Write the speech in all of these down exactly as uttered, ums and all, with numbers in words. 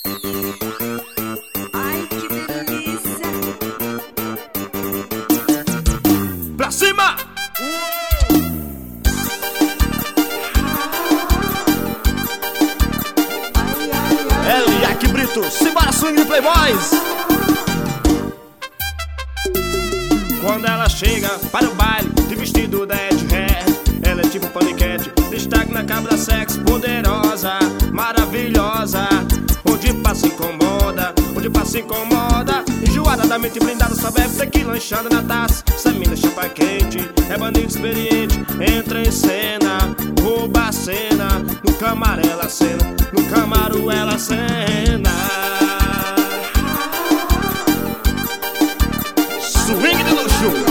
Ai, que delícia! Pra cima! Eliaque Brito, simbora swing de Playboys! Quando ela chega para o baile de vestido dead hair, ela é tipo paniquete, destaque na cabra sexy, poderosa, maravilhosa. Onde passa incomoda, onde passa incomoda. Enjoada da mente blindada, só bebe tequila lanchada na taça. Essa mina chapa quente, é bandido experiente. Entra em cena, rouba a cena. No camaro ela cena, no camaro ela cena. Swing de luxo.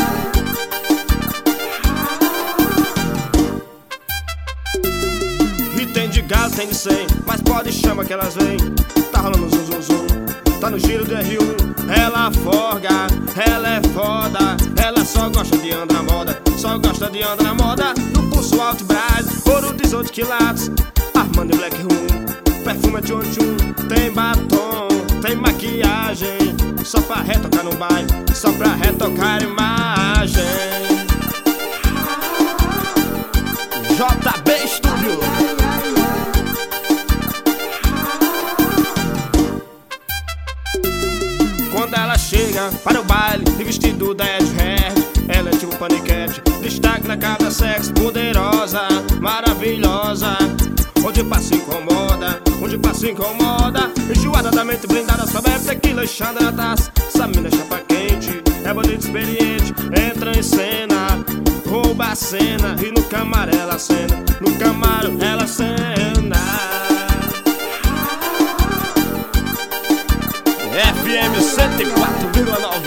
E tem de galo, tem de cem, mas pode chama que elas vêm. Tá rolando zum zum zum, tá no giro do R um. Ela forga, ela é foda. Ela só gosta de andar na moda, só gosta de andar na moda. No pulso alto Brás, ouro dezoito quilates, Armando e Black Room, perfume de Tchum. Tem batom, tem maquiagem, só pra retocar no baile, só pra retocar imagem. J B Studio. Quando ela chega para o baile de vestido dead hair, ela é tipo paniquete, destaque na cabra sexy, poderosa, maravilhosa. Onde passa incomoda, onde passa incomoda. Enjoada da mente blindada, só bebe tequila e chanda na taça. Essa mina chapa quente, é bandido experiente. Entra em cena, rouba a cena. E no camaro ela cena, no camaro ela cena. F M cento e quatro vírgula nove.